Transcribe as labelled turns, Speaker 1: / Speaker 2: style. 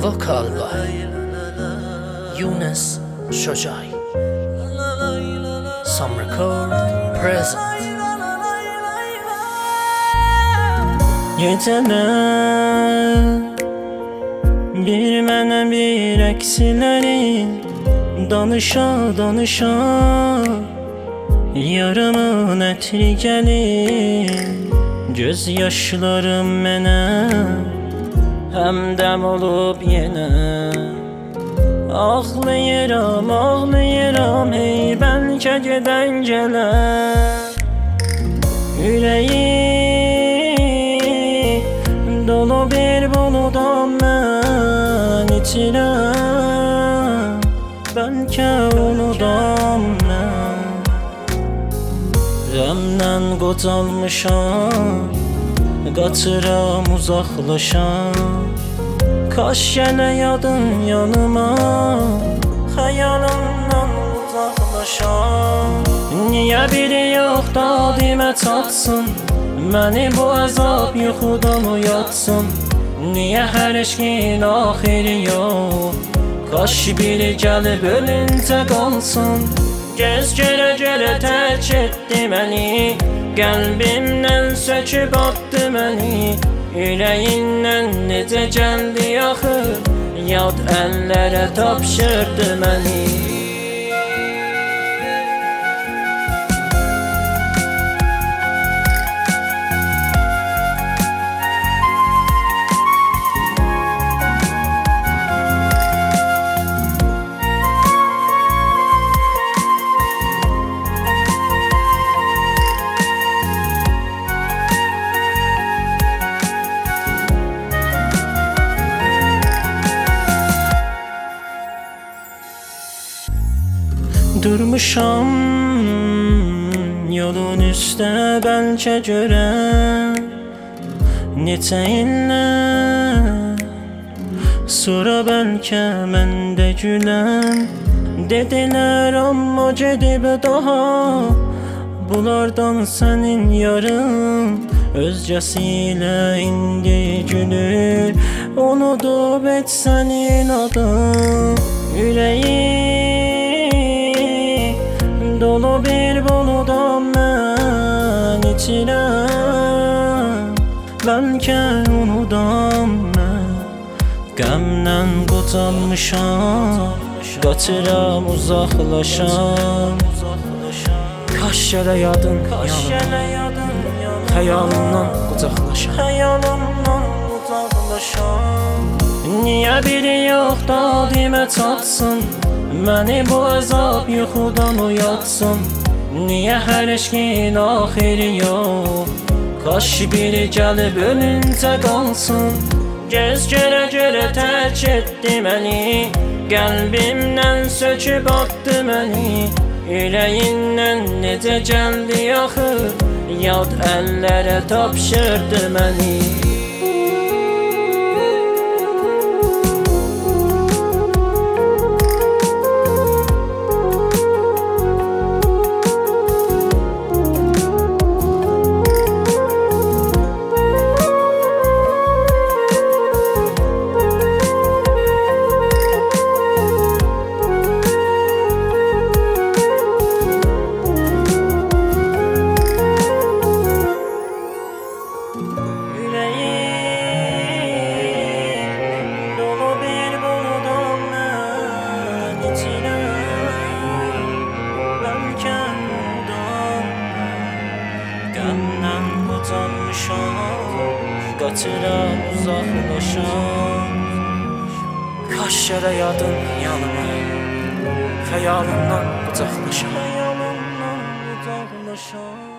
Speaker 1: Vokal by Yunus Shojai. Some record present.
Speaker 2: Geceler bir mənə bir əksiləri danışa danışa yarımın ətri gəlir. Göz yaşlarım mənə həmdəm olub yenə ağlayıram, ağlayıram, hey bəlkə gedən gələr. Ürəyi dolu bir buludam mən içirəm, bəlkə unudam mən. Qəmdən qocalmışam, qaçıram uzaqlaşam. Kaş gələ yadın yanıma, xəyalımdan uzaqlaşam. Niyə biri yox da demə çatsın, məni bu əzab yuxudan uyatsın. Niyə hər eşqin axiri yox, kaş biri gəlib ölüncə qalsın. Göz görə-görə tərk etdi məni, qəlbimdən söküb atdı məni. Ürəyindən necə gəldi axı, yad əllərə tapşırdı məni. Durmuşam yolun üstə bəlkə görəm neçə illər, sonra bəlkə mən də güləm. Dedilər amma gedib daha bunlardan sənin yarın özcəsi ilə indi gülür, unudub et sənin adın. Ürəyi dolu bir buludam mən içirəm, bəlkə unudam mən. Qəmdən qocalmışam, qaçıram uzaqlaşam. Kaş gələ yadın yanıma, xəyalımdan qucaqlaşam. Niyə biri yox da demə çatsın, məni bu əzab yuxudan uyatsın. Niyə hər eşqin axiri yox, kaş biri gəlib ölüncə qalsın. Göz görə-görə tərk etdi məni, qəlbimdən söküb atdı məni. Ürəyindən necə gəldi axı, yad əllərə tapşırdı məni. Qəmdən qocalmışam, qaçıram uzaqlaşam. Kaş gələ yadın yanıma, xəyalımdan qucaqlaşam.